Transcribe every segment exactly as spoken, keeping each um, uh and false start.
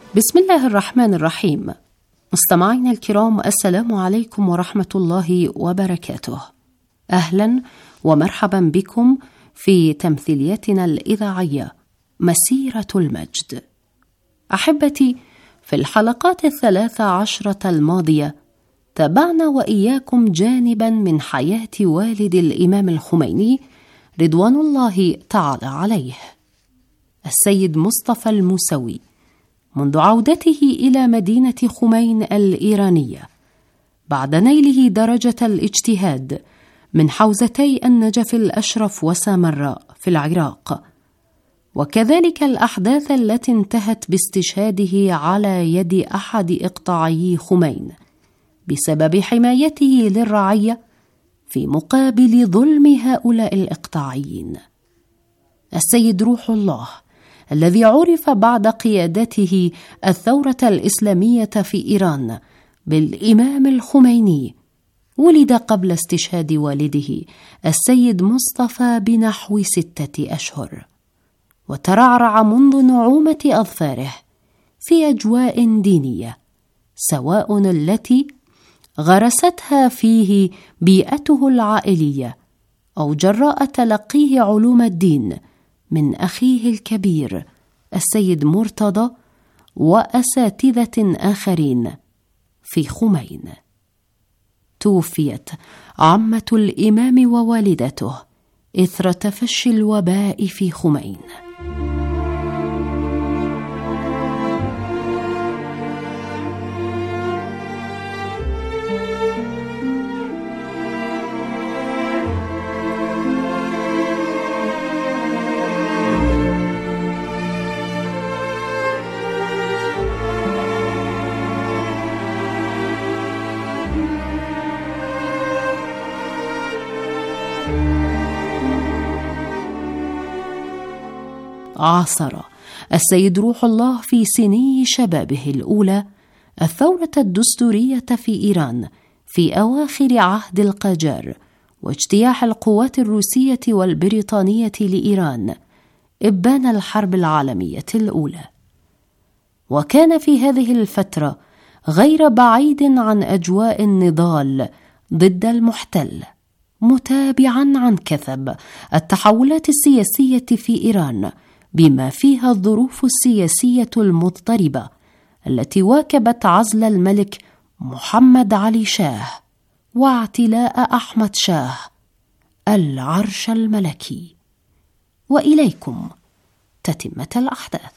بسم الله الرحمن الرحيم. مستمعينا الكرام، السلام عليكم ورحمة الله وبركاته. أهلا ومرحبا بكم في تمثيليتنا الإذاعية مسيرة المجد. أحبتي، في الحلقات الثلاث عشرة الماضية تابعنا وإياكم جانبا من حياة والد الإمام الخميني رضوان الله تعالى عليه، السيد مصطفى الموسوي، منذ عودته إلى مدينة خمين الإيرانية بعد نيله درجة الاجتهاد من حوزتي النجف الأشرف وسامراء في العراق، وكذلك الأحداث التي انتهت باستشهاده على يد أحد إقطاعي خمين بسبب حمايته للرعية في مقابل ظلم هؤلاء الإقطاعيين. السيد روح الله الذي عرف بعد قيادته الثورة الإسلامية في إيران بالإمام الخميني ولد قبل استشهاد والده السيد مصطفى بنحو ستة أشهر، وترعرع منذ نعومة أظفاره في أجواء دينية، سواء التي غرستها فيه بيئته العائلية أو جراء تلقيه علوم الدين من أخيه الكبير السيد مرتضى وأساتذة آخرين في خمين. توفيت عمة الإمام ووالدته إثر تفشي الوباء في خمين. عاصر السيد روح الله في سني شبابه الأولى الثورة الدستورية في إيران في أواخر عهد القاجار واجتياح القوات الروسية والبريطانية لإيران إبان الحرب العالمية الأولى، وكان في هذه الفترة غير بعيد عن أجواء النضال ضد المحتل، متابعا عن كثب التحولات السياسية في إيران بما فيها الظروف السياسية المضطربة التي واكبت عزل الملك محمد علي شاه واعتلاء أحمد شاه العرش الملكي. وإليكم تتمة الأحداث.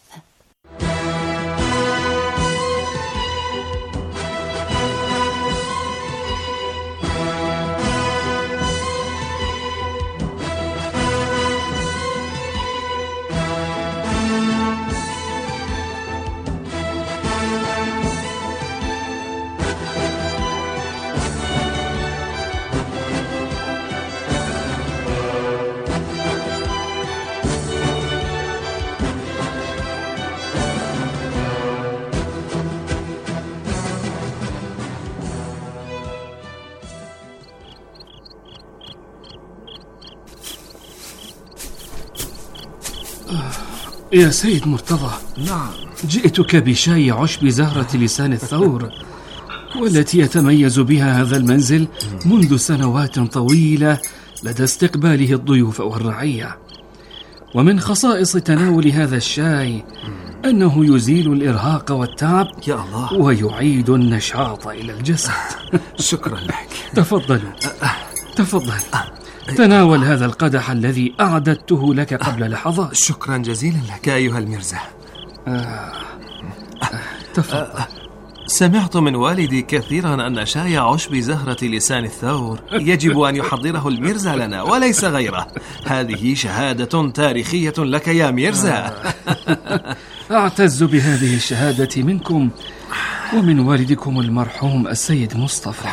يا سيد مرتضى. نعم. جئتك بشاي عشب زهرة لسان الثور، والتي يتميز بها هذا المنزل منذ سنوات طويلة لدى استقباله الضيوف والرعية. ومن خصائص تناول هذا الشاي أنه يزيل الإرهاق والتعب يا الله، ويعيد النشاط إلى الجسد. شكرا لك. تفضلوا تفضل، تناول هذا القدح الذي أعددته لك قبل لحظات. شكرا جزيلا لك أيها المرزا. آه. تفضل. سمعت من والدي كثيرا أن شاي عشب زهرة لسان الثور يجب أن يحضره الميرزا لنا وليس غيره. هذه شهادة تاريخية لك يا ميرزا. أعتز بهذه الشهادة منكم ومن والدكم المرحوم السيد مصطفى،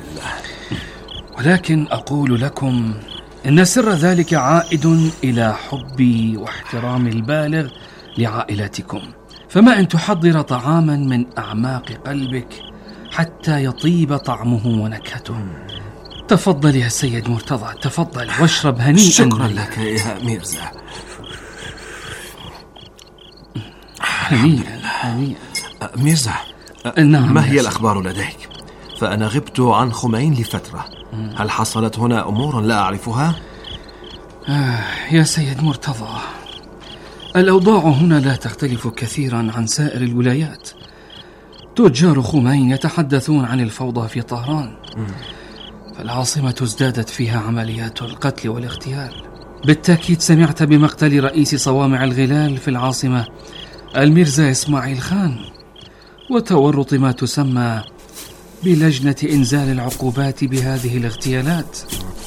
ولكن أقول لكم إن سر ذلك عائد إلى حبي واحترامي البالغ لعائلتكم. فما أن تحضر طعاما من أعماق قلبك حتى يطيب طعمه ونكهته. تفضل يا سيد مرتضى، تفضل واشرب هنيئا. شكرا لك يا ميرزا. هنيئا هنيئا. ميرزا، نعم. ما هي الأخبار لديك؟ فأنا غبت عن خمين لفترة. هل حصلت هنا أمور لا أعرفها؟ آه يا سيد مرتضى، الأوضاع هنا لا تختلف كثيرا عن سائر الولايات. تجار خمين يتحدثون عن الفوضى في طهران، فالعاصمة ازدادت فيها عمليات القتل والاغتيال. بالتأكيد سمعت بمقتل رئيس صوامع الغلال في العاصمة الميرزا إسماعيل خان، وتورط ما تسمى بلجنة إنزال العقوبات بهذه الاغتيالات.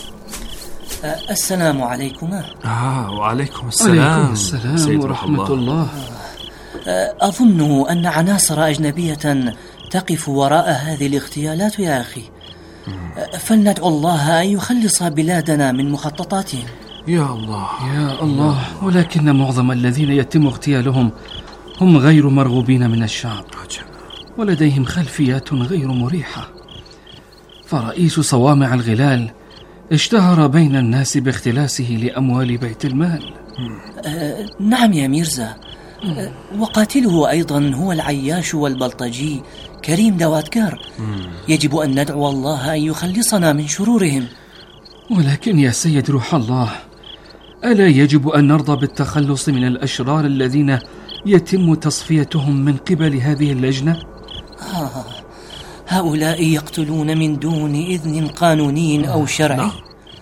السلام عليكما. آه وعليكم السلام. عليكم السلام ورحمة الله. الله. أظن أن عناصر أجنبية تقف وراء هذه الاغتيالات يا أخي، فلندعو الله أن يخلص بلادنا من مخططاتهم. يا الله يا الله. ولكن معظم الذين يتم اغتيالهم هم غير مرغوبين من الشعب، ولديهم خلفيات غير مريحة. فرئيس صوامع الغلال اشتهر بين الناس باختلاسه لأموال بيت المال. أه نعم يا ميرزا. أه وقاتله أيضا هو العياش والبلطجي كريم دواتكار. يجب أن ندعو الله أن يخلصنا من شرورهم. ولكن يا سيد روح الله، ألا يجب أن نرضى بالتخلص من الأشرار الذين يتم تصفيتهم من قبل هذه اللجنة؟ آه هؤلاء يقتلون من دون إذن قانوني أو شرعي،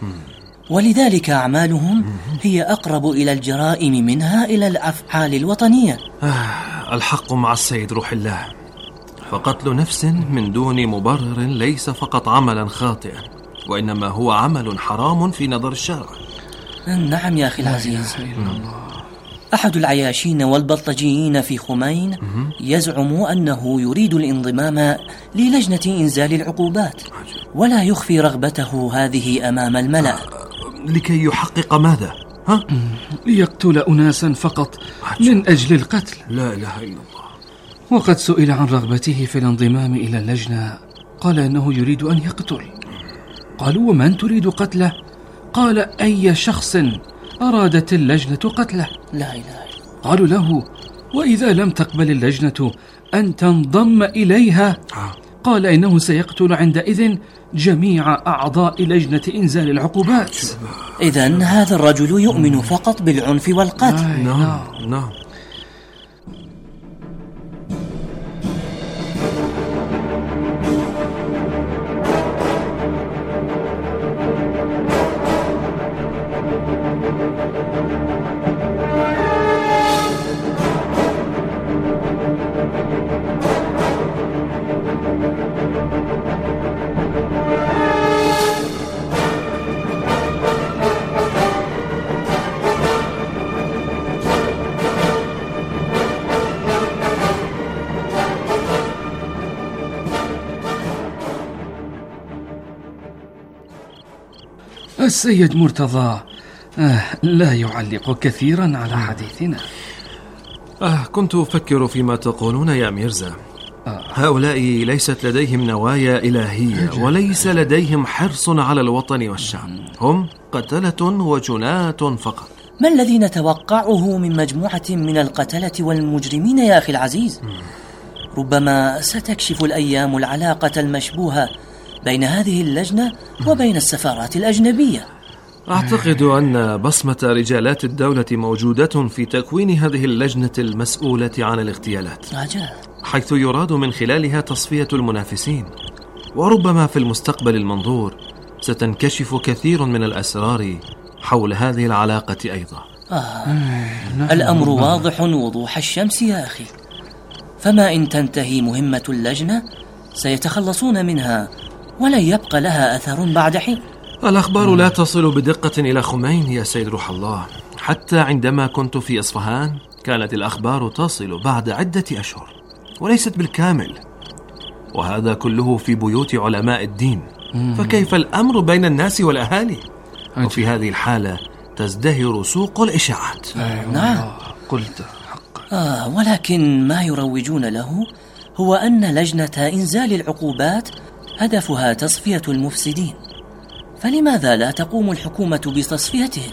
ولذلك أعمالهم هي أقرب إلى الجرائم منها إلى الأفعال الوطنية. آه الحق مع السيد روح الله، فقتل نفس من دون مبرر ليس فقط عملا خاطئا، وإنما هو عمل حرام في نظر الشرع. نعم يا أخي العزيز. أحد العياشين والبلطجيين في خمين يزعم أنه يريد الانضمام للجنة إنزال العقوبات، ولا يخفي رغبته هذه أمام الملأ. لكي يحقق ماذا؟ ها؟ ليقتل أناسا فقط من أجل القتل. لا إله إلا الله. وقد سئل عن رغبته في الانضمام إلى اللجنة، قال أنه يريد أن يقتل. قالوا: ومن تريد قتله؟ قال: أي شخص أرادت اللجنة قتله. لا إله إلا. قالوا له: وإذا لم تقبل اللجنة أن تنضم إليها؟ قال: إنه سيقتل عندئذ جميع أعضاء لجنة إنزال العقوبات. إذن هذا الرجل يؤمن فقط بالعنف والقتل. نعم نعم. السيد مرتضى آه لا يعلق كثيرا على حديثنا. آه كنت أفكر فيما تقولون يا ميرزا. آه. هؤلاء ليست لديهم نوايا إلهية، وليس لديهم حرص على الوطن والشعب. هم قتلة وجنات فقط. ما الذي نتوقعه من مجموعة من القتلة والمجرمين يا أخي العزيز؟ ربما ستكشف الأيام العلاقة المشبوهة بين هذه اللجنة وبين السفارات الأجنبية. أعتقد أن بصمة رجالات الدولة موجودة في تكوين هذه اللجنة المسؤولة عن الاغتيالات، عجب. حيث يراد من خلالها تصفية المنافسين. وربما في المستقبل المنظور ستنكشف كثير من الأسرار حول هذه العلاقة أيضا. آه. الأمر واضح وضوح الشمس يا أخي. فما إن تنتهي مهمة اللجنة سيتخلصون منها، ولن يبقى لها أثر بعد حين. الأخبار لا تصل بدقة إلى خمين يا سيد روح الله. حتى عندما كنت في إصفهان كانت الأخبار تصل بعد عدة أشهر، وليست بالكامل، وهذا كله في بيوت علماء الدين. فكيف الأمر بين الناس والأهالي؟ وفي هذه الحالة تزدهر سوق الإشاعات. نعم قلت حقا. آه ولكن ما يروجون له هو أن لجنة إنزال العقوبات هدفها تصفية المفسدين، فلماذا لا تقوم الحكومة بتصفيتهم؟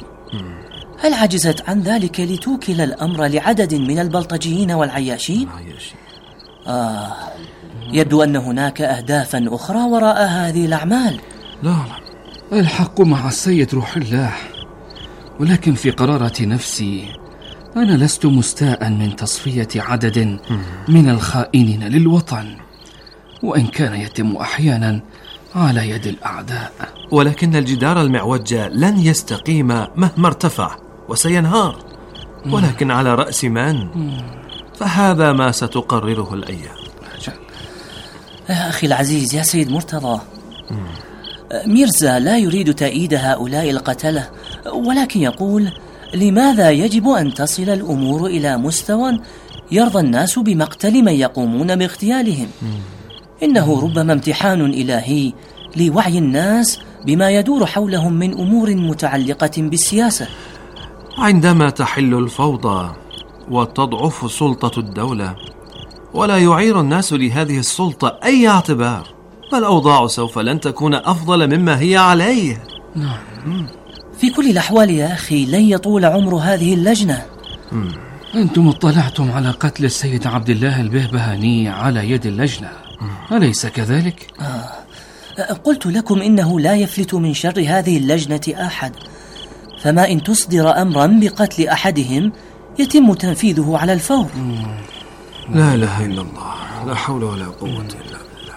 هل عجزت عن ذلك لتوكل الأمر لعدد من البلطجيين والعياشين؟ آه يبدو أن هناك أهدافا أخرى وراء هذه الأعمال. لا لا، الحق مع السيد روح الله، ولكن في قرارة نفسي أنا لست مستاء من تصفية عدد من الخائنين للوطن، وإن كان يتم أحيانا على يد الأعداء. ولكن الجدار المعوج لن يستقيم مهما ارتفع وسينهار، ولكن على رأس من؟ فهذا ما ستقرره الأيام. يا أخي العزيز، يا سيد مرتضى، ميرزا لا يريد تأييد هؤلاء القتلة، ولكن يقول: لماذا يجب أن تصل الأمور إلى مستوى يرضى الناس بمقتل من يقومون باغتيالهم؟ إنه ربما امتحان إلهي لوعي الناس بما يدور حولهم من أمور متعلقة بالسياسة. عندما تحل الفوضى وتضعف سلطة الدولة ولا يعير الناس لهذه السلطة أي اعتبار، فالأوضاع سوف لن تكون أفضل مما هي عليه. نعم. في كل الأحوال يا أخي لن يطول عمر هذه اللجنة. مم. أنتم اطلعتم على قتل السيد عبد الله البهبهاني على يد اللجنة، أليس كذلك؟ آه. قلت لكم إنه لا يفلت من شر هذه اللجنة أحد، فما إن تصدر أمرا بقتل أحدهم يتم تنفيذه على الفور. مم. لا إله إلا الله، لا حول ولا قوة إلا بالله.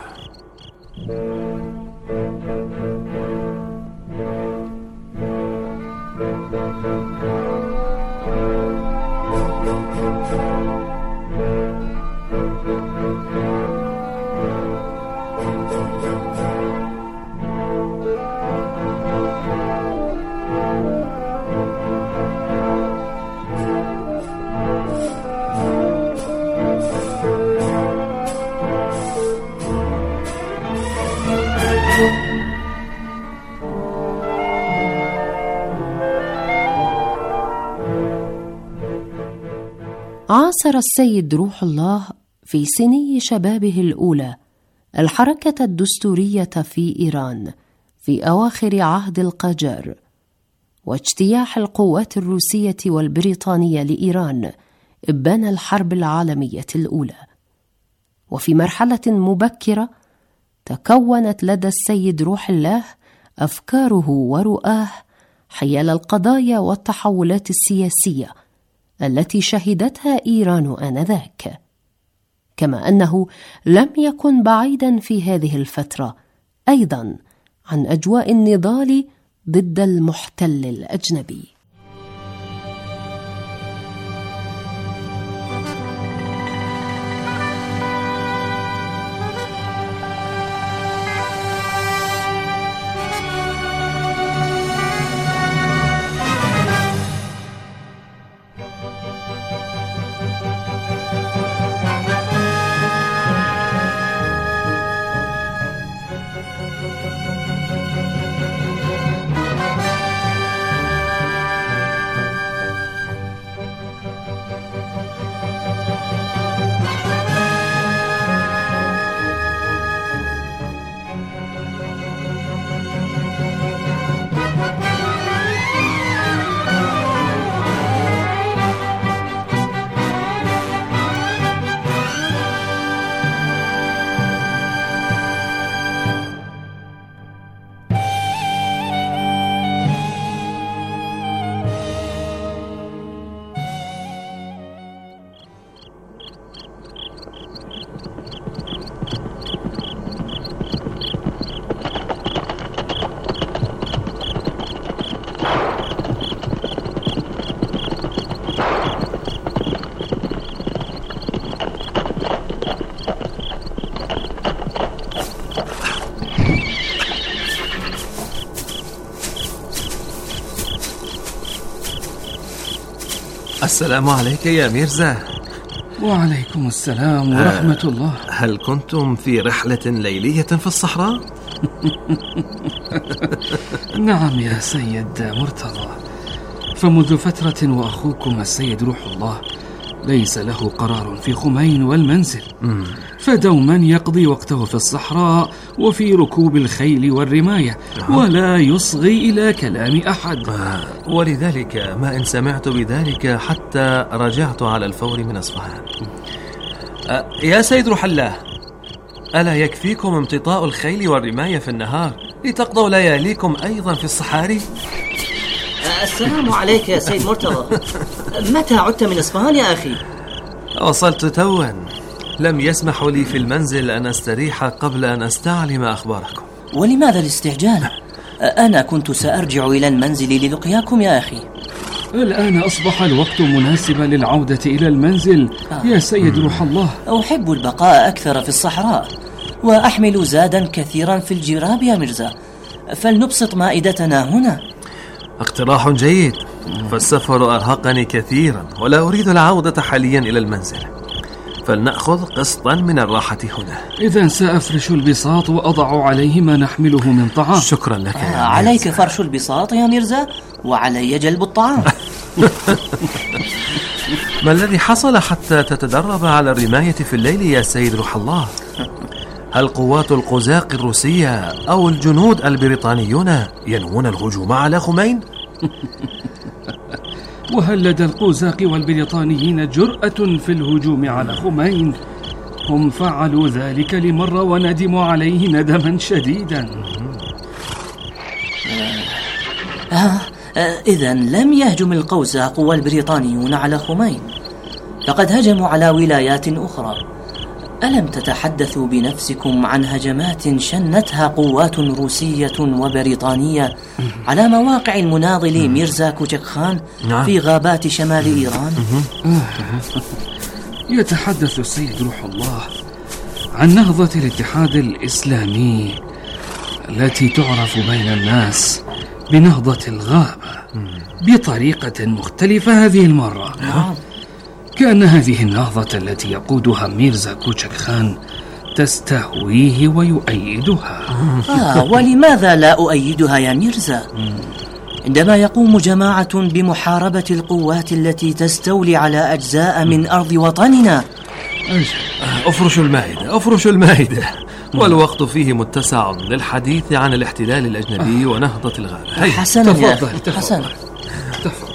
عاصر السيد روح الله في سني شبابه الأولى الحركة الدستورية في إيران في أواخر عهد القاجار، واجتياح القوات الروسية والبريطانية لإيران إبان الحرب العالمية الأولى. وفي مرحلة مبكرة تكونت لدى السيد روح الله أفكاره ورؤاه حيال القضايا والتحولات السياسية التي شهدتها إيران آنذاك، كما أنه لم يكن بعيدا في هذه الفترة أيضا عن أجواء النضال ضد المحتل الأجنبي. السلام عليك يا ميرزا. وعليكم السلام ورحمة آه الله. هل كنتم في رحلة ليلية في الصحراء؟ نعم يا سيد مرتضى، فمنذ فترة وأخوكم السيد روح الله ليس له قرار في خمين والمنزل، م. فدوما يقضي وقته في الصحراء وفي ركوب الخيل والرماية، أه. ولا يصغي إلى كلام أحد. آه. ولذلك ما إن سمعت بذلك حتى رجعت على الفور من أصفهان. أه يا سيد روح الله، ألا يكفيكم امتطاء الخيل والرماية في النهار لتقضوا لياليكم أيضا في الصحاري؟ السلام عليك يا سيد مرتضى. متى عدت من إصفهان يا أخي؟ وصلت توا، لم يسمحوا لي في المنزل أن أستريح قبل أن أستعلم أخباركم. ولماذا الاستعجال؟ أنا كنت سأرجع إلى المنزل للقياكم يا أخي. الآن أصبح الوقت مناسبا للعودة إلى المنزل آه. يا سيد روح الله. أحب البقاء أكثر في الصحراء، وأحمل زادا كثيرا في الجراب يا مرزا، فلنبسط مائدتنا هنا. اقتراح جيد، فالسفر أرهقني كثيرا ولا أريد العودة حاليا إلى المنزل، فلنأخذ قسطا من الراحة هنا. إذن سأفرش البساط وأضع عليه ما نحمله من طعام. شكرا لك. آه عليك فرش البساط يا مرزا، وعلي جلب الطعام. ما الذي حصل حتى تتدرب على الرماية في الليل يا سيد روح الله؟ هل قوات القزاق الروسية أو الجنود البريطانيون ينوون الهجوم على خمين؟ وهل لدى القزاق والبريطانيين جرأة في الهجوم على خمين؟ هم فعلوا ذلك لمرة وندموا عليه ندما شديدا. آه إذن لم يهجم القوزاق والبريطانيون على خمين، لقد هجموا على ولايات أخرى. ألم تتحدثوا بنفسكم عن هجمات شنتها قوات روسية وبريطانية على مواقع المناضل ميرزا كوچك خان في غابات شمال إيران؟ يتحدث السيد روح الله عن نهضة الاتحاد الإسلامي التي تعرف بين الناس بنهضة الغابة بطريقة مختلفة هذه المرة. كأن هذه النهضة التي يقودها ميرزا كوچك خان تستهويه ويؤيدها. آه ولماذا لا أؤيدها يا ميرزا؟ عندما يقوم جماعة بمحاربة القوات التي تستولي على أجزاء من أرض وطننا. أفرشوا المائدة، أفرشوا المائدة، والوقت فيه متسع للحديث عن الاحتلال الأجنبي ونهضة الغابة. حسنا تفضل يا أخي، تفضل. حسنا. تفضل.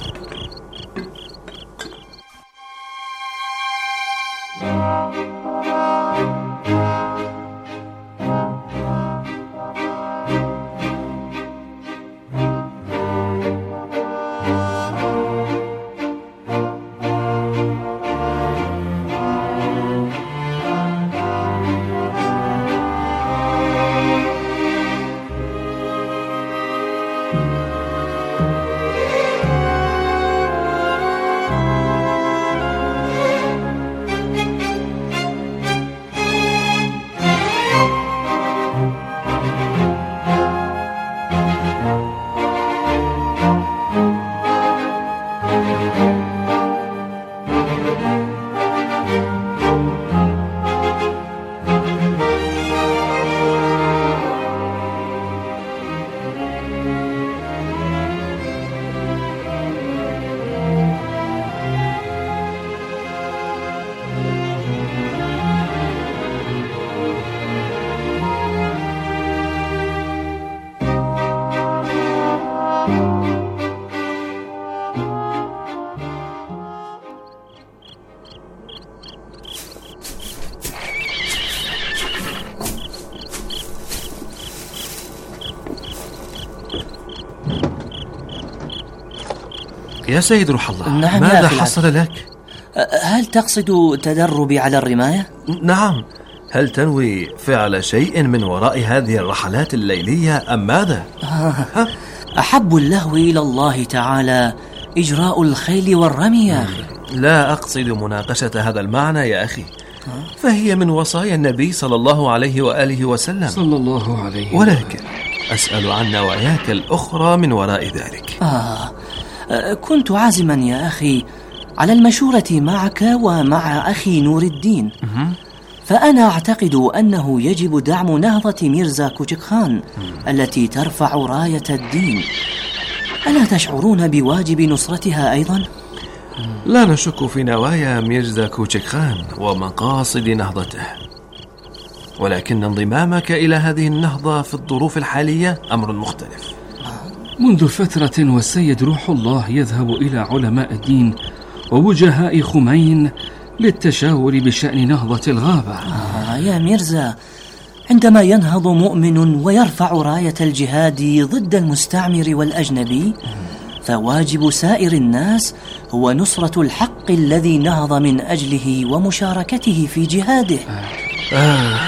يا سيد روح الله، نعم ماذا حصل لك؟ هل تقصد تدربي على الرماية؟ نعم. هل تنوي فعل شيء من وراء هذه الرحلات الليلية أم ماذا؟ آه. أحب اللهو إلى الله تعالى إجراء الخيل والرمي يا أخي. لا أقصد مناقشة هذا المعنى يا أخي، فهي من وصايا النبي صلى الله عليه وآله وسلم صلى الله عليه وآله. ولكن أسأل عن نواياك الأخرى من وراء ذلك. آه. كنت عازما يا أخي على المشورة معك ومع أخي نور الدين، فأنا أعتقد أنه يجب دعم نهضة ميرزا كوچك خان التي ترفع راية الدين. ألا تشعرون بواجب نصرتها أيضا؟ لا نشك في نوايا ميرزا كوچك خان ومقاصد نهضته، ولكن انضمامك إلى هذه النهضة في الظروف الحالية أمر مختلف. منذ فترة والسيد روح الله يذهب إلى علماء الدين ووجهاء خمين للتشاور بشأن نهضة الغابة. آه يا ميرزا، عندما ينهض مؤمن ويرفع راية الجهاد ضد المستعمر والأجنبي، فواجب سائر الناس هو نصرة الحق الذي نهض من أجله ومشاركته في جهاده. آه.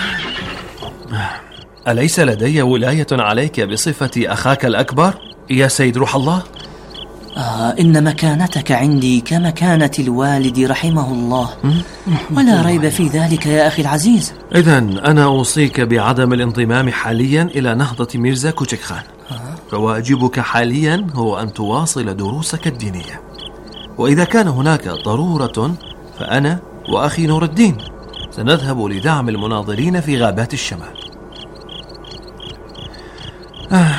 أليس لدي ولاية عليك بصفة أخاك الأكبر يا سيد روح الله؟ آه إن مكانتك عندي كمكانة الوالد رحمه الله، ولا ريب في ذلك يا أخي العزيز. إذن أنا أوصيك بعدم الانضمام حاليا إلى نهضة ميرزا كوچك خان، فواجبك حاليا هو أن تواصل دروسك الدينية، وإذا كان هناك ضرورة فأنا وأخي نور الدين سنذهب لدعم المناضلين في غابات الشمال. آه.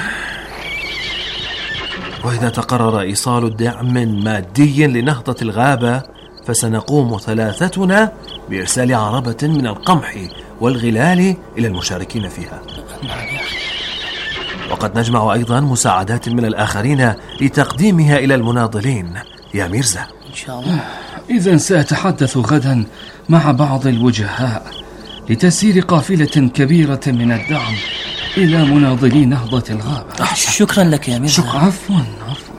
وإذا تقرر إيصال الدعم مادي لنهضة الغابة فسنقوم ثلاثتنا بإرسال عربة من القمح والغلال إلى المشاركين فيها، وقد نجمع أيضا مساعدات من الآخرين لتقديمها إلى المناضلين يا ميرزا. إن شاء الله. إذن سأتحدث غدا مع بعض الوجهاء لتسير قافلة كبيرة من الدعم إلى مناضلي نهضة الغابة. شكرا لك يا ميرزا. شكرا. عفوا عفوا.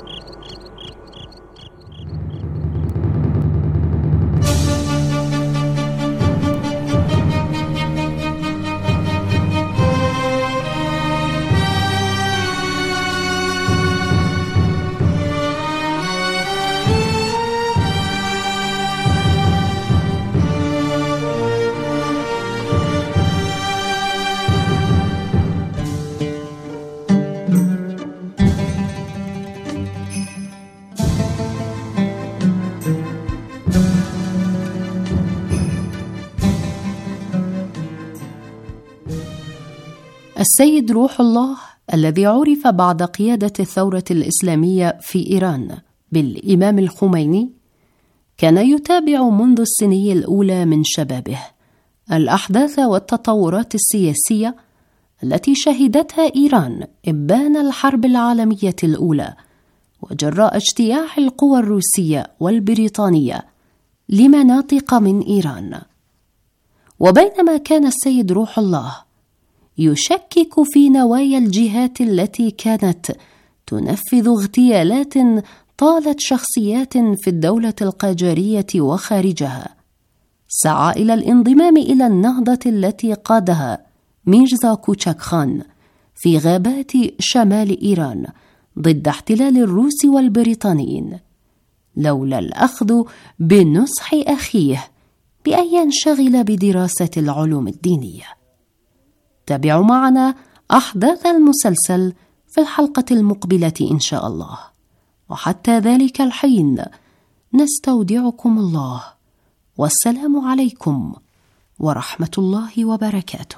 السيد روح الله الذي عرف بعد قيادة الثورة الإسلامية في إيران بالإمام الخميني كان يتابع منذ السنين الأولى من شبابه الأحداث والتطورات السياسية التي شهدتها إيران إبان الحرب العالمية الأولى، وجراء اجتياح القوى الروسية والبريطانية لمناطق من إيران. وبينما كان السيد روح الله يشكك في نوايا الجهات التي كانت تنفذ اغتيالات طالت شخصيات في الدولة القاجارية وخارجها، سعى إلى الانضمام إلى النهضة التي قادها ميرزا كوچك خان في غابات شمال إيران ضد احتلال الروس والبريطانيين، لولا الأخذ بنصح أخيه بأن ينشغل بدراسة العلوم الدينية. تابعوا معنا أحداث المسلسل في الحلقة المقبلة إن شاء الله، وحتى ذلك الحين نستودعكم الله، والسلام عليكم ورحمة الله وبركاته.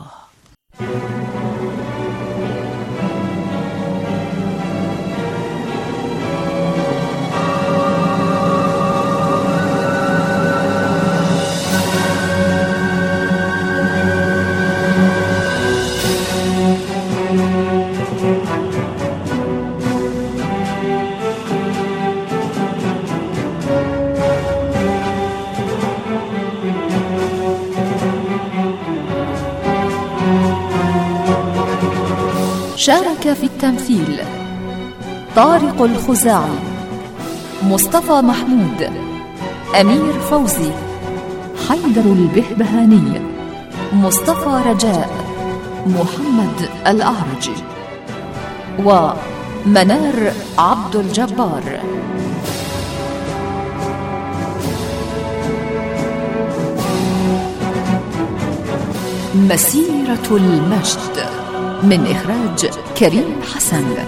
شارك في التمثيل طارق الخزاعي، مصطفى محمود، أمير فوزي، حيدر البهبهاني، مصطفى رجاء، محمد الأعرج، ومنار عبد الجبار. مسيرة المجد من إخراج كريم حسن.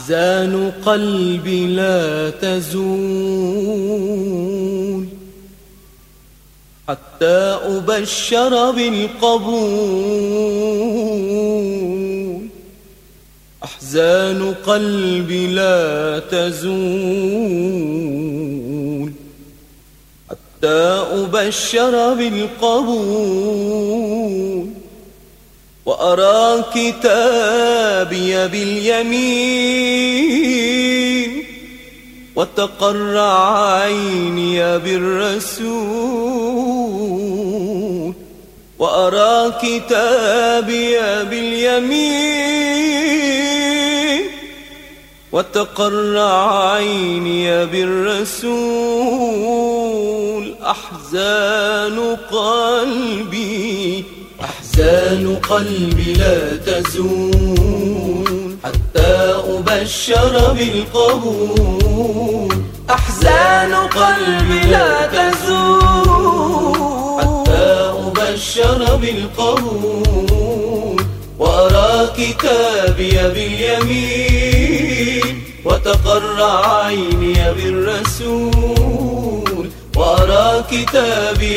أحزان قلبي لا تزول حتى أبشر بالقبول. أحزان قلبي لا تزول حتى أبشر بالقبول، وأرى كتابي باليمين وتقر عيني بالرسول. وأرى كتابي باليمين وتقر عيني بالرسول. أحزان قلبي أحزان قلبي لا تزول حتى أبشر بالقبول. أحزان قلبي لا تزول حتى أبشر بالقبول، وأرى كتابي باليمين وتقر عيني بالرسول. وأرى كتابي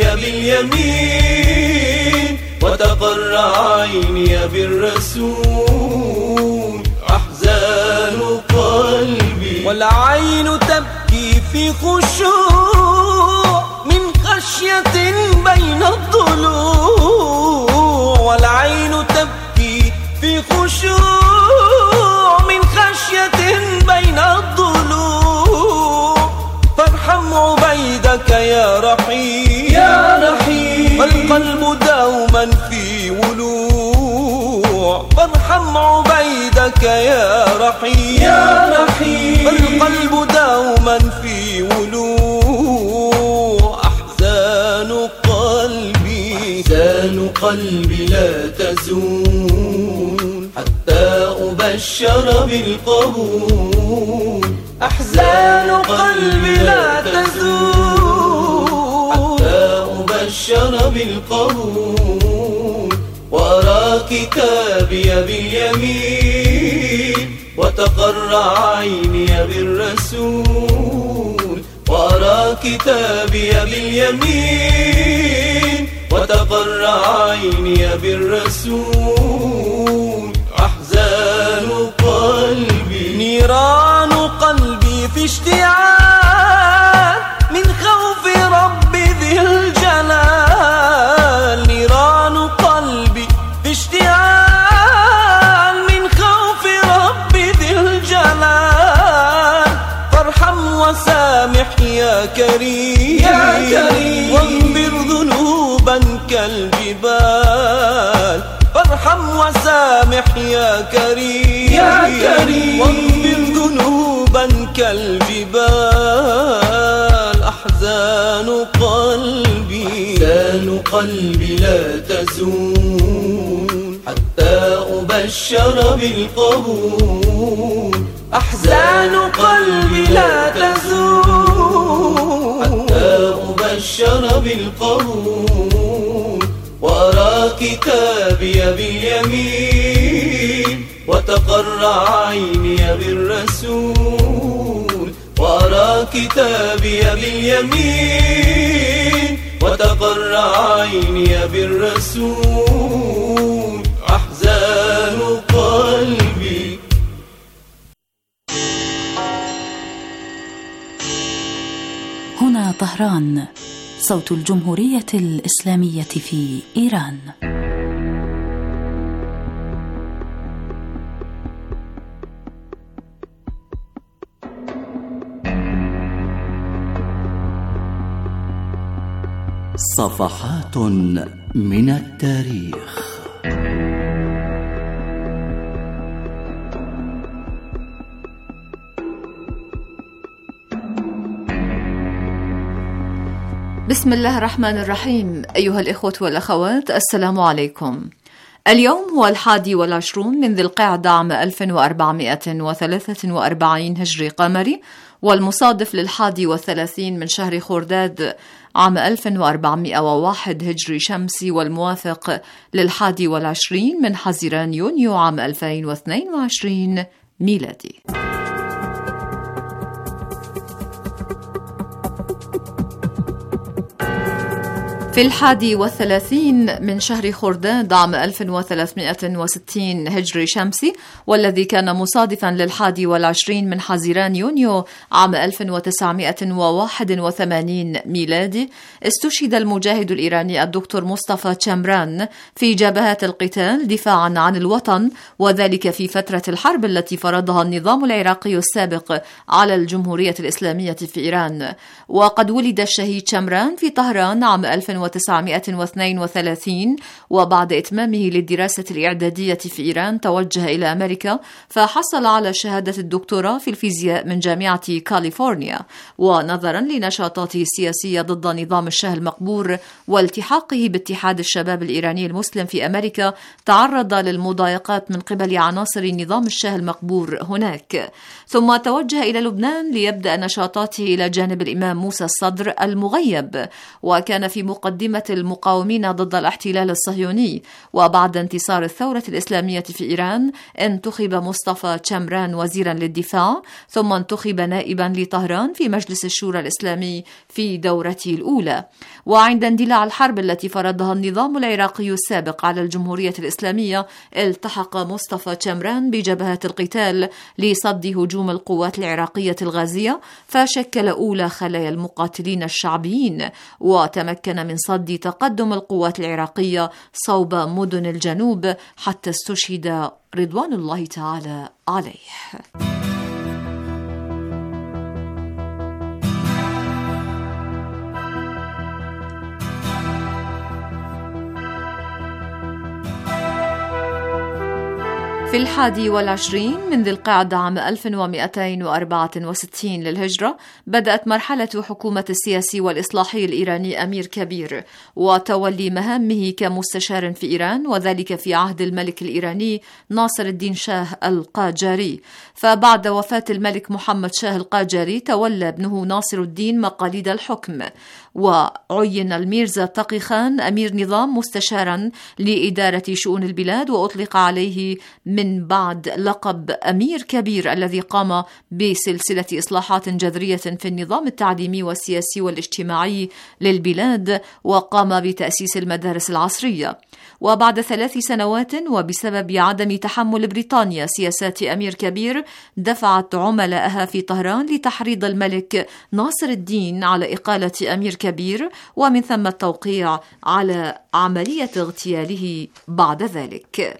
باليمين وتقر عيني بالرسول. أحزان قلبي والعين تبكي في خشوع من خشية بين الضلوع. والعين تبكي في خشوع من خشية بين الضلوع. فارحم عبيدك يا رحيم يا رحيم، القلب دوما في ولوع. فارحم عبيدك يا رحيم يا رحيم، القلب دوما في ولوع. أحزان قلبي أحزان قلبي لا تزول حتى أبشر بالقبول. أحزان قلبي لا تزول حتى أبشر بالقبول، وأرى كتابي باليمين وتقر عيني بالرسول. وأرى كتابي باليمين وتقر عيني بالرسول. أحزان قلبي نيران قلبي في اشتعال من خوف رب ذي الجلال. نيران قلبي في اشتعال من خوف رب ذي الجلال. فارحم وسامح يا كريم يا كريم، واغفر ذنوبا كالجبال. فارحم وسامح يا كريم يا كريم، واغفر ذنوبا كالجبال. أحزان قلبي أحزان قلبي لا تزول حتى أبشر بالقبول. أحزان قلبي لا تزول حتى أبشر بالقبول، وأرى كتابي باليمين وتقر عيني بالرسول. وأرى كتابي باليمين وتقر عيني بالرسول. أحزان قلبي. هنا طهران، صوت الجمهورية الإسلامية في إيران. صفحات من التاريخ. بسم الله الرحمن الرحيم. أيها الإخوة والأخوات، السلام عليكم. اليوم هو الحادي والعشرون من ذي القعدة عام ألف وأربعمائة وثلاثة وأربعين هجري قمري، والمصادف للحادي والثلاثين من شهر خرداد عام ألف وأربعمائة وواحد هجري شمسي، والموافق للحادي والعشرين من حزيران يونيو عام ألفين واثنين وعشرين ميلادي. في الحادي والثلاثين من شهر خرداد عام ألف وثلاثمائة وستين هجري شمسي، والذي كان مصادفا للحادي والعشرين من حزيران يونيو عام ألف وتسعمائة وواحد وثمانين ميلادي، استشهد المجاهد الإيراني الدكتور مصطفى تشامران في جبهات القتال دفاعا عن الوطن، وذلك في فترة الحرب التي فرضها النظام العراقي السابق على الجمهورية الإسلامية في إيران. وقد ولد الشهيد تشامران في طهران عام ألف وتسعمائة واثنين وثلاثين، وبعد إتمامه للدراسة الإعدادية في إيران توجه إلى أمريكا، فحصل على شهادة الدكتوراه في الفيزياء من جامعة كاليفورنيا. ونظرا لنشاطاته السياسية ضد نظام الشاه المقبور والتحاقه باتحاد الشباب الإيراني المسلم في أمريكا، تعرض للمضايقات من قبل عناصر نظام الشاه المقبور هناك، ثم توجه إلى لبنان ليبدأ نشاطاته إلى جانب الإمام موسى الصدر المغيب، وكان في مقدمة المقاومين ضد الاحتلال الصهيوني. وبعد انتصار الثورة الإسلامية في إيران، انتخب مصطفى تشامران وزيرا للدفاع، ثم انتخب نائبا لطهران في مجلس الشورى الإسلامي في دورته الأولى. وعند اندلاع الحرب التي فرضها النظام العراقي السابق على الجمهورية الإسلامية، التحق مصطفى تشامران بجبهات القتال لصد هجوم القوات العراقية الغازية، فشكل أولى خلايا المقاتلين الشعبيين، وتمكن من صد تقدم القوات العراقية صوب مدن الجنوب حتى استشهد رضوان الله تعالى عليه. في الحادي والعشرين من ذي القعدة عام ألف ومئتين وأربعة وستين للهجرة، بدأت مرحلة حكومة السياسي والإصلاحي الإيراني أمير كبير وتولي مهامه كمستشار في إيران، وذلك في عهد الملك الإيراني ناصر الدين شاه القاجاري. فبعد وفاة الملك محمد شاه القاجاري، تولى ابنه ناصر الدين مقاليد الحكم، وعين الميرزا تقي خان أمير نظام مستشارا لإدارة شؤون البلاد، وأطلق عليه من بعد لقب أمير كبير، الذي قام بسلسلة إصلاحات جذرية في النظام التعليمي والسياسي والاجتماعي للبلاد، وقام بتأسيس المدارس العصرية. وبعد ثلاث سنوات، وبسبب عدم تحمل بريطانيا سياسات أمير كبير، دفعت عملاءها في طهران لتحريض الملك ناصر الدين على إقالة أمير كبير، ومن ثم التوقيع على عملية اغتياله بعد ذلك.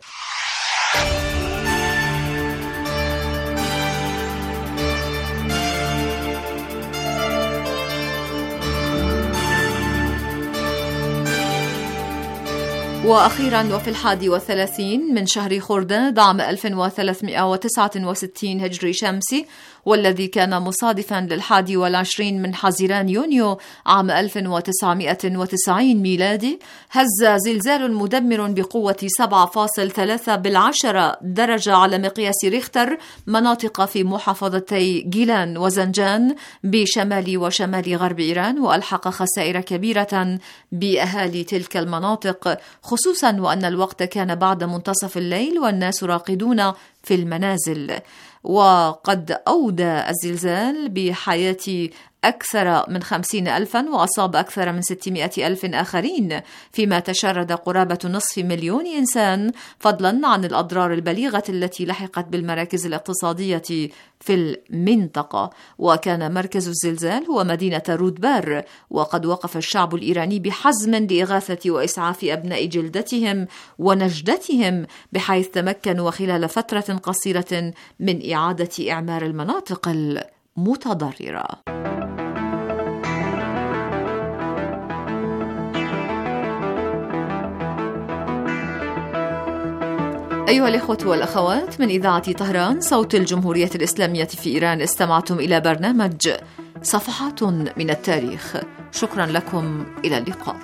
وأخيرا، وفي الحادي والثلاثين من شهر خرداد عام ألف وثلاثمائة وتسعة وستين هجري شمسي، والذي كان مصادفا للحادي والعشرين من حزيران يونيو عام ألف وتسعمائة وتسعين ميلادي، هز زلزال مدمر بقوة سبعة فاصلة ثلاثة بالعشرة درجة على مقياس ريختر مناطق في محافظتي جيلان وزنجان بشمال وشمال غرب إيران، وألحق خسائر كبيرة بأهالي تلك المناطق، خصوصا وأن الوقت كان بعد منتصف الليل والناس راقدون في المنازل. وقد أودى الزلزال بحياة أكثر من خمسين ألفا، وأصاب أكثر من ستمائة ألف آخرين، فيما تشرد قرابة نصف مليون إنسان، فضلا عن الأضرار البليغة التي لحقت بالمراكز الاقتصادية في المنطقة. وكان مركز الزلزال هو مدينة رودبار، وقد وقف الشعب الإيراني بحزم لإغاثة وإسعاف أبناء جلدتهم ونجدتهم، بحيث تمكنوا خلال فترة قصيرة من إعادة إعمار المناطق المتضررة. أيها الإخوة والأخوات، من إذاعة طهران صوت الجمهورية الإسلامية في إيران، استمعتم إلى برنامج صفحات من التاريخ. شكرا لكم، إلى اللقاء.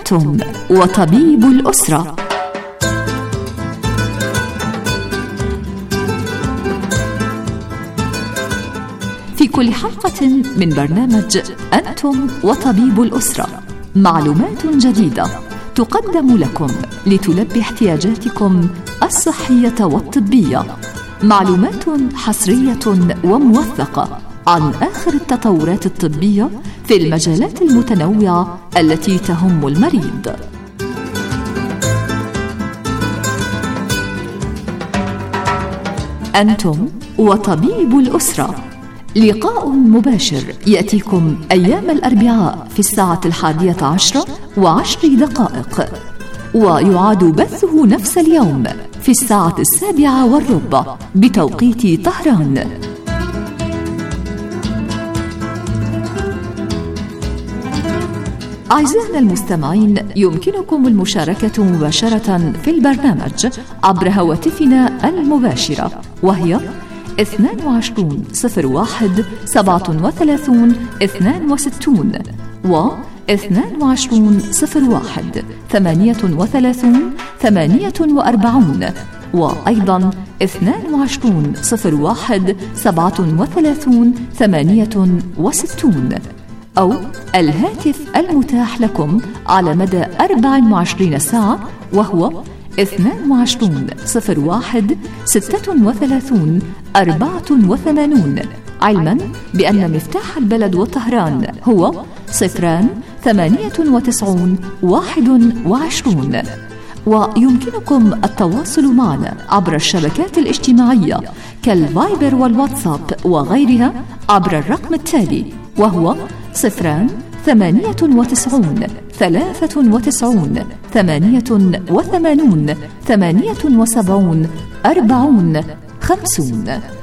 أنتم وطبيب الأسرة. في كل حلقة من برنامج أنتم وطبيب الأسرة معلومات جديدة تقدم لكم لتلبي احتياجاتكم الصحية والطبية، معلومات حصرية وموثقة عن آخر التطورات الطبية في المجالات المتنوعة التي تهم المريض. أنتم وطبيب الأسرة، لقاء مباشر يأتيكم أيام الأربعاء في الساعة الحادية عشرة وعشر دقائق، ويعاد بثه نفس اليوم في الساعة السابعة والربع بتوقيت طهران. أعزائنا المستمعين، يمكنكم المشاركة مباشرة في البرنامج عبر هواتفنا المباشرة، وهي اثنان وعشرون صفر واحد سبعة وثلاثون اثنان وستون و اثنان وعشرون صفر واحد ثمانية وثلاثون ثمانية وأربعون، وأيضا اثنان وعشرون صفر واحد سبعة وثلاثون ثمانية وستون، أو الهاتف المتاح لكم على مدى أربع وعشرين ساعة، وهو اثنان وعشرون صفر واحد ستة وثلاثون أربعة وثمانون، علما بأن مفتاح البلد وطهران هو صفران ثمانية وتسعون واحد وعشرون. ويمكنكم التواصل معنا عبر الشبكات الاجتماعية كالفايبر والواتساب وغيرها عبر الرقم التالي، وهو صفران ثمانية وتسعون ثلاثة وتسعون ثمانية وثمانون ثمانية وسبعون أربعون خمسون.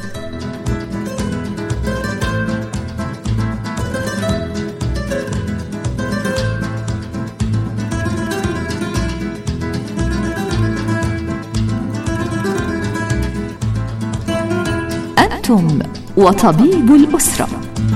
أنتم وطبيب الأسرة.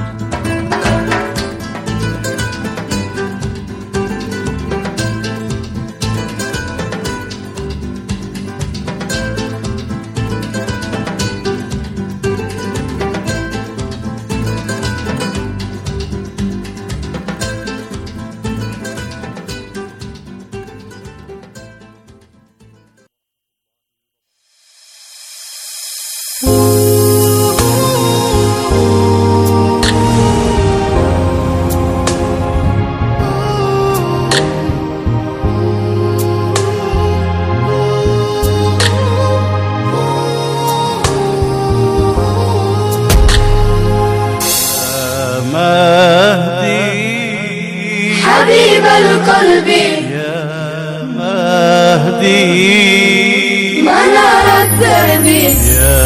حبيب القلب يا مهدي، منار الدرب يا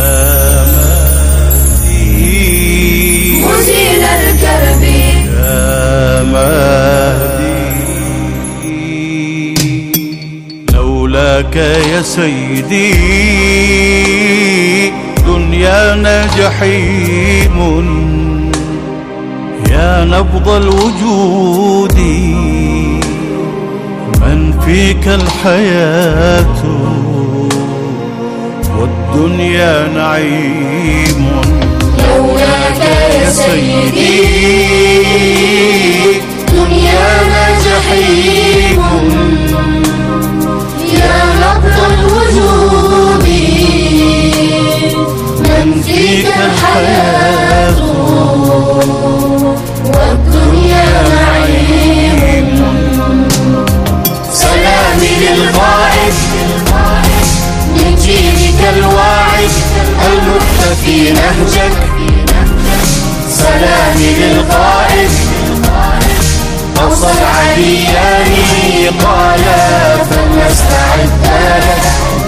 مهدي، مزيل الكرب يا مهدي. لولاك يا سيدي دنيانا جحيم، يا نبض الوجود من فيك الحياة والدنيا نعيم. لولاك يا سيدي دنيانا جحيم، يا نبض الوجود من فيك الحياة والدنيا نعيم. سلامي للغائب من جيلك الواعد المختفي نهجك، سلامي للغائب أوصى العليان قالا فلنستعد لك،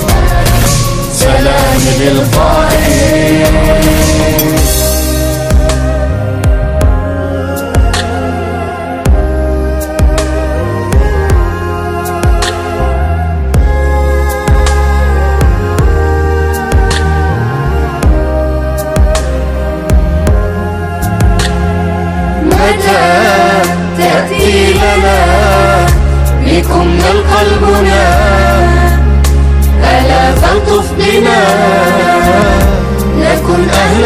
سلامي للغائب. أهل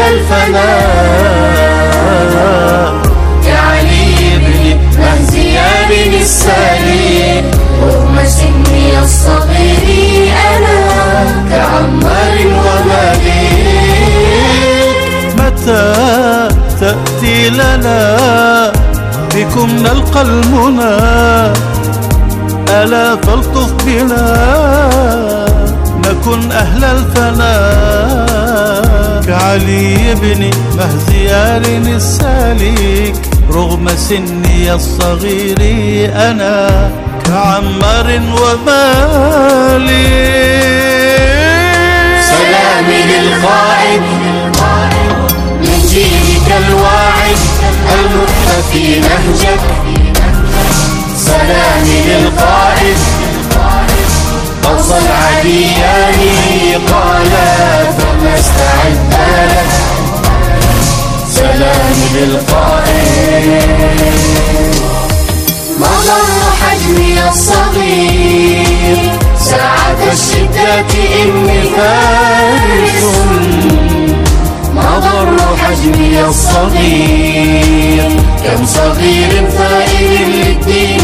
الفناء كعلي بن مهزيان السالي رغم سني الصغير أنا كعمار ومالك. متى تأتي لنا بكم نلقى المنى ألا فالطف بنا نكن أهل الفناء كعلي بن مهزيان السالك رغم سني الصغير أنا كعمار ومالك. سلامي للقائد من جيلك الواعد المختفي نهجك. سلامي للقائد أوصى العديان قال فما استعد لك. سلامي للقائد ما ضر حجمي الصغير ساعة الشدة إني فارس. ما ضر حجمي الصغير كم صغير ثائر للدين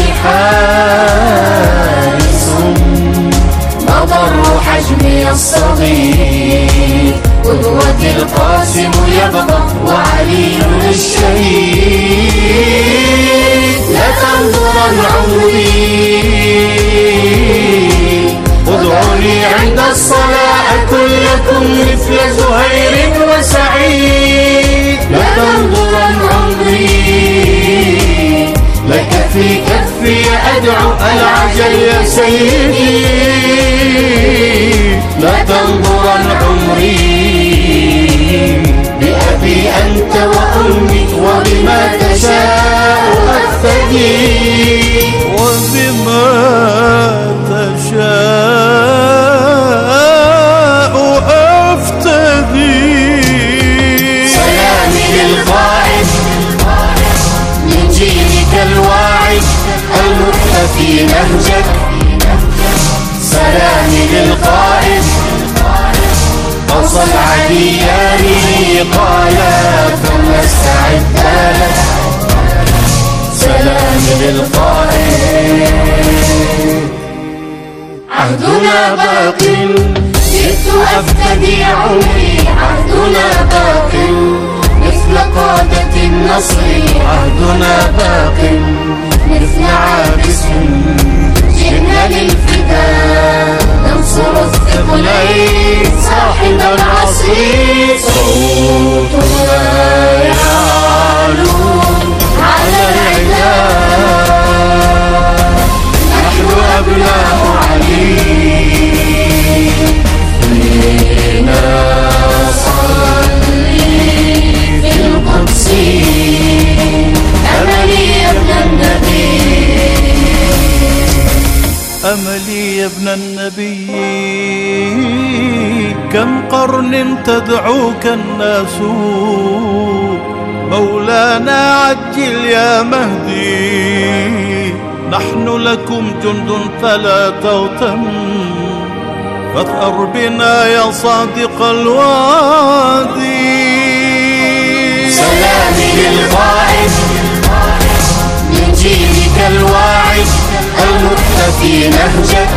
حارس. ما ضر حجمي الصغير قدوتي القاسم يبقى وعلي الشهيد. لا تنظرن عمري ادعوني عند الصلاة كلكم مثل زهير وسعيد. لا تنظرن عمري لك في كفي أدعو العجل يا سيدي. لا تنظرن عمري بأبي أنت وأمي وبما تشاء أفتدي. وبما تشاء أفتدي. سلامي للقائد من جيلك الواعد المختفي نهجك. سلامي للقائد أوصى العديان قال فما استعد لك. سلامي للقائد عهدنا باق جئت أفتدي عمري. عهدنا باق مثل قادة النصر. عهدنا باق مثل عابس جئنا للفداء ننصر الثقلين صاحب العصير. صوتنا يعلو على العداء نحن أبناء علي. فينا صلي في القدس أملي يا ابن النبي. أملي يا ابن النبي كم قرن تدعوك الناس مولانا عجل يا مهدي. نحن لكم جند فلا تغتم فاثأر بنا يا صادق الوادي. سلامي للقائد من جيلك الواعد المختفي نهجك.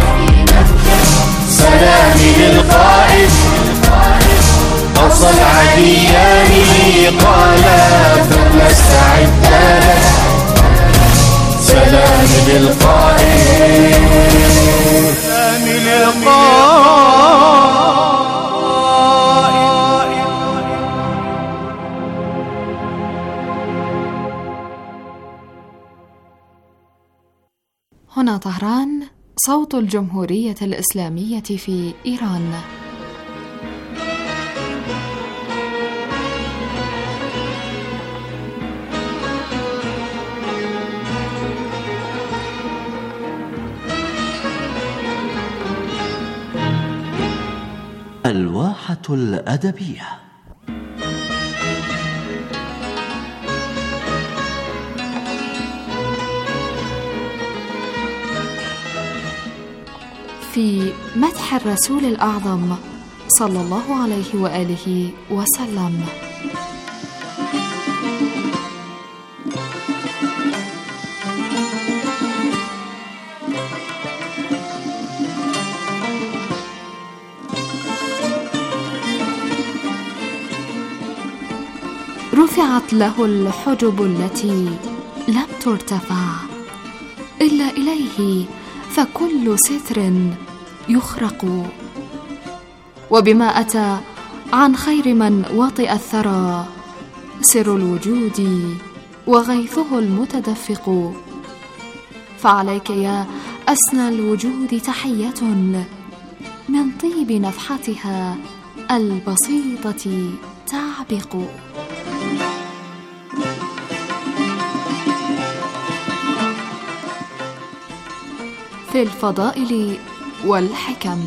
سلامي للقائد أوصى العديان قال فما استعد لك. سلامي للقائد سلامي للقائد. هنا طهران صوت الجمهورية الإسلامية في إيران. الواحة الأدبية. في مدح الرسول الأعظم صلى الله عليه وآله وسلم. رفعت له الحجب التي لم ترتفع إلا إليه، فكل ستر يخرق. وبما أتى عن خير من وطئ الثرى سر الوجود وغيثه المتدفق، فعليك يا أسنى الوجود تحية من طيب نفحتها البسيطة تعبق. في الفضائل والحكم.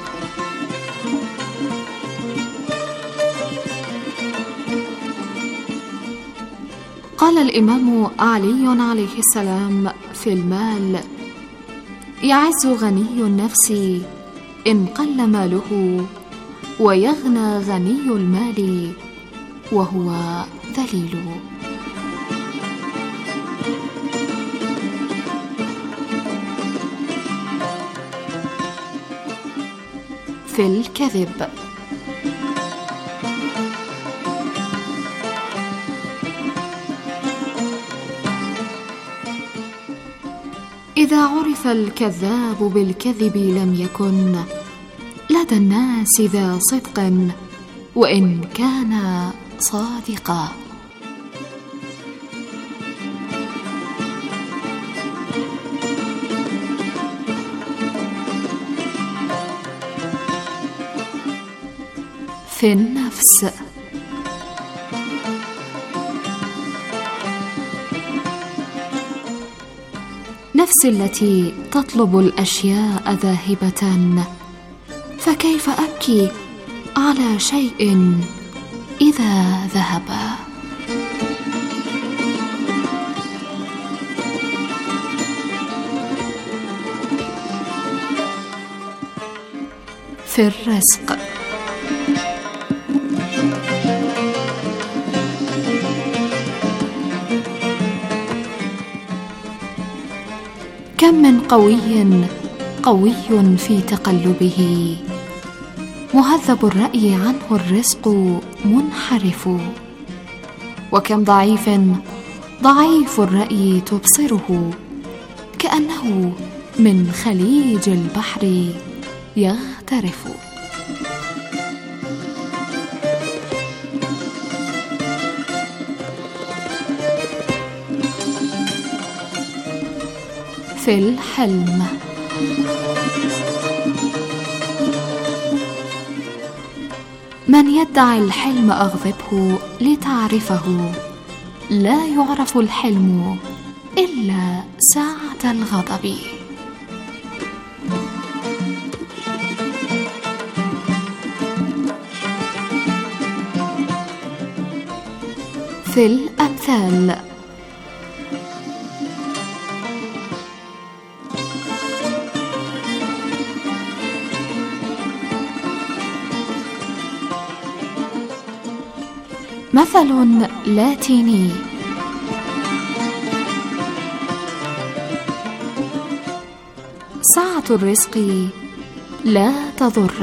قال الإمام علي عليه السلام في المال: يعز غني النفس إن قل ماله، ويغنى غني المال وهو ذليل. في الكذب. إذا عرف الكذاب بالكذب لم يكن لدى الناس ذا صدق وإن كان صادقا. في النفس. نفسي التي تطلب الأشياء ذاهبة، فكيف أبكي على شيء إذا ذهب؟ في الرزق. كم من قوي قوي في تقلبه، مهذب الرأي عنه الرزق منحرف، وكم ضعيف ضعيف الرأي تبصره، كأنه من خليج البحر يغترف. في الحلم. من يدعي الحلم أغضبه لتعرفه، لا يعرف الحلم إلا ساعة الغضب. في الأمثال. مثل لاتيني: ساعة الرزق لا تضر.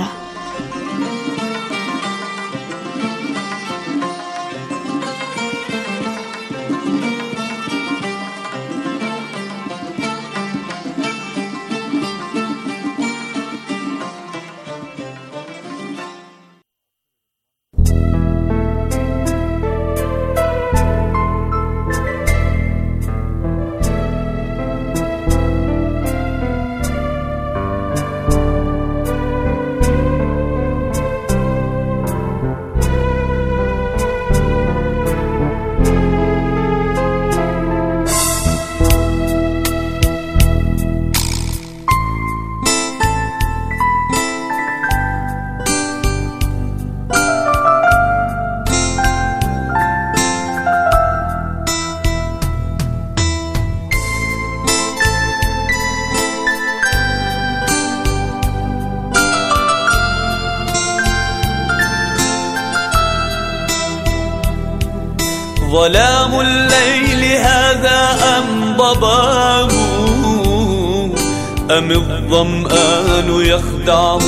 ظلام الليل هذا أم ضباب، أم الظمآن يخدعه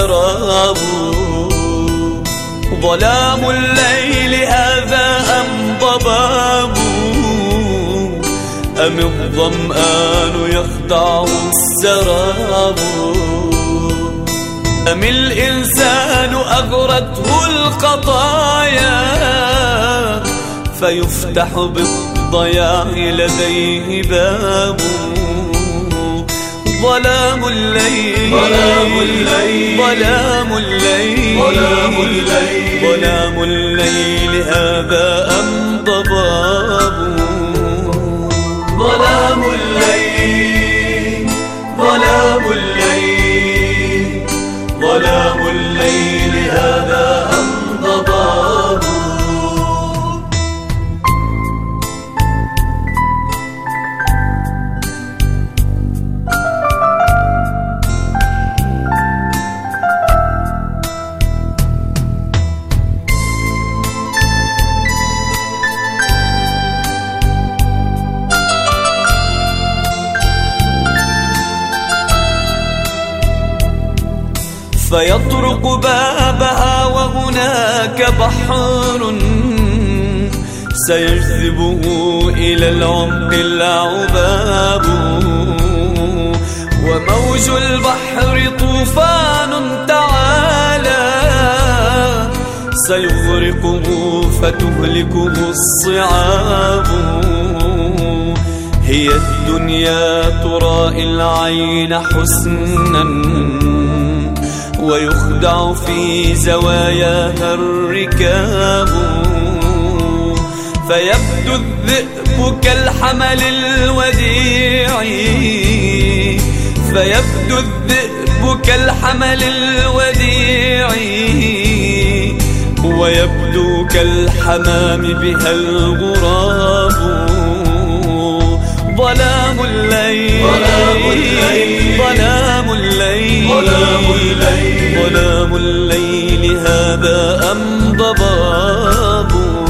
السراب. ظلام الليل هذا أم الظمآن يخدعه السراب أم الإنسان أغرته الخطايا فيفتح بالضياع لديه باب ظلام الليل ظلام الليل ظلام الليل ظلام الليل ظلام الليل هذا أم ضباب ظلام الليل ظلام الليل ظلام الليل هذا أم ضباب فيطرق بابها وهناك بحر سيجذبه إلى العمق العباب وموج البحر طوفان تعالى سيغرقه فتهلكه الصعاب هي الدنيا ترائي العين حسنا ويخدع في زواياها الركاب فيبدو الذئب كالحمل الوديع فيبدو الذئب كالحمل الوديع ويبدو كالحمام بها الغراب ظلام الليل ظلام الليل ظلام الليل ظلام الليل ظلام الليل هذا أم ضباب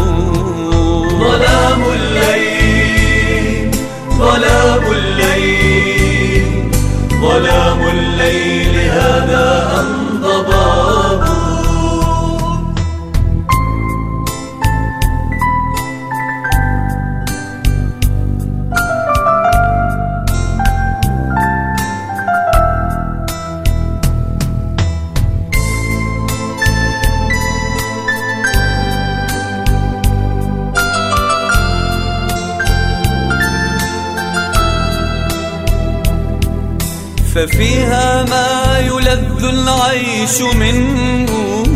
ظلام الليل ظلام الليل ظلام الليل هذا أم ضباب ففيها ما يلذ العيش منه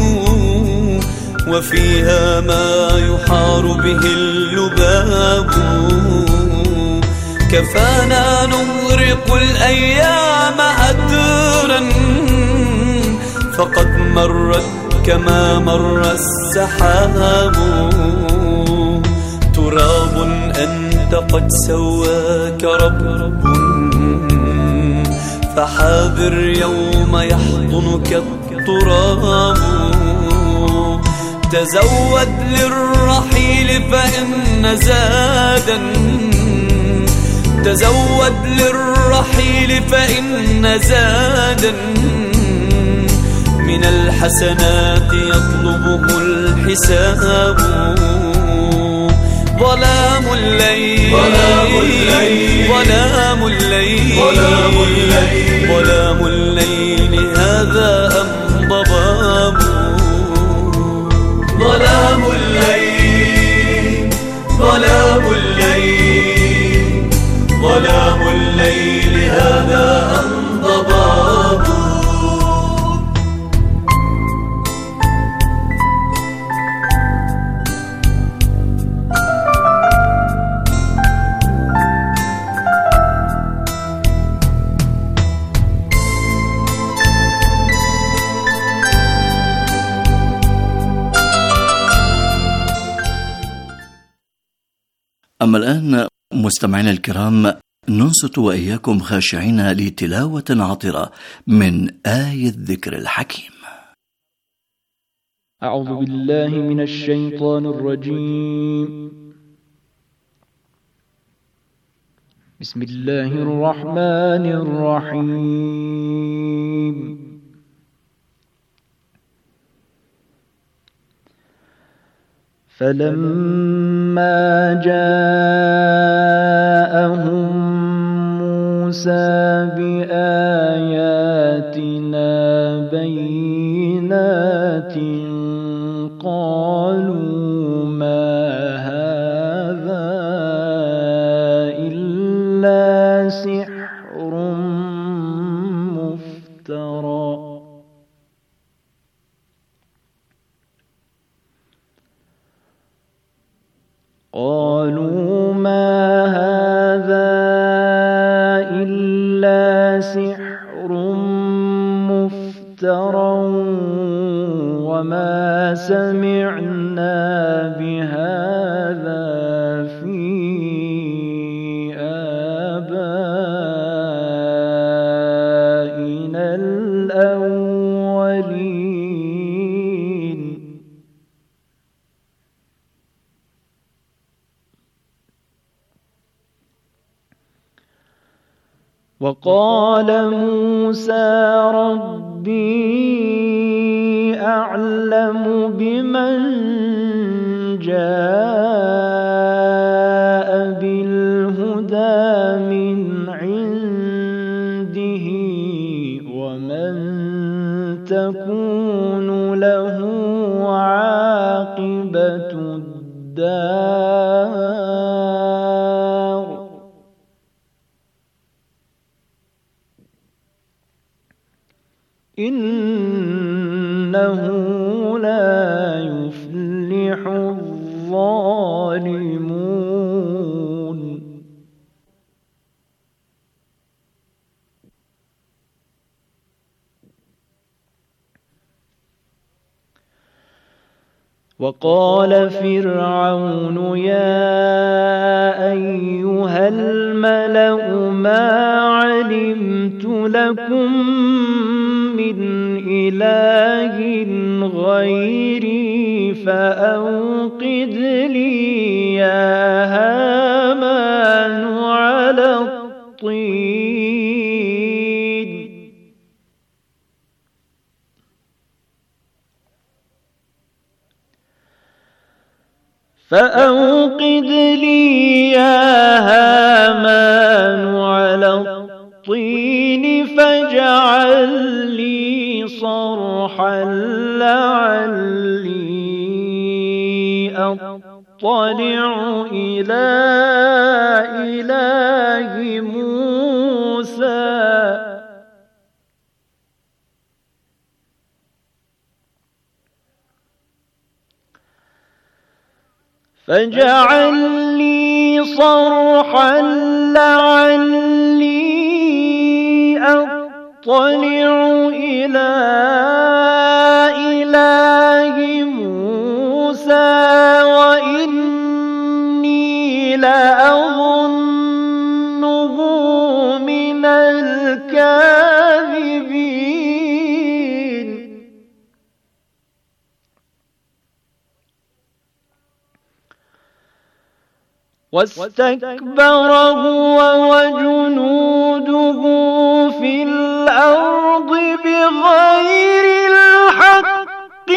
وفيها ما يحار به اللباب كفانا نغرق الأيام أدرا فقد مرت كما مر السحاب تراب أنت قد سواك رب فحاذر يوم يحضنك التراب تزود للرحيل فإن زادا تزود للرحيل فإن زادا من الحسنات يطلبه الحساب ظلام الليل ظلام الليل ظلام الليل ظلام الليل ظلام الليل هذا أم ضباب ظلام الليل ظلام الليل ظلام الليل هذا أم ضباب أما الآن مستمعينا الكرام ننصت وإياكم خاشعين لتلاوة عطرة من آية الذكر الحكيم. أعوذ بالله من الشيطان الرجيم. بسم الله الرحمن الرحيم. فلما جاءهم بينات قالوا ما هذا إلا سحر مفترى قالوا ما هذا إلا سحر مفترى وما سمعنا بهذا في آبائنا الأولين وقال موسى ربي أعلم بمن جاء بالهدى من عنده ومن تكون له عاقبة الدار إنه لا يفلح الظالمون وقال فرعون يا أيها الملأ ما علمت لكم من إله غيري فأوقد لي يا هامان على الطين فأوقد لي يا هامان على الطين فاجعل لي صرحا لعلي أطلع إلى إله موسى فاجعل لي صرحا لعلي أطلع إلى إله موسى وإني لأظنه من الكاذبين واستكبر هو وجنوده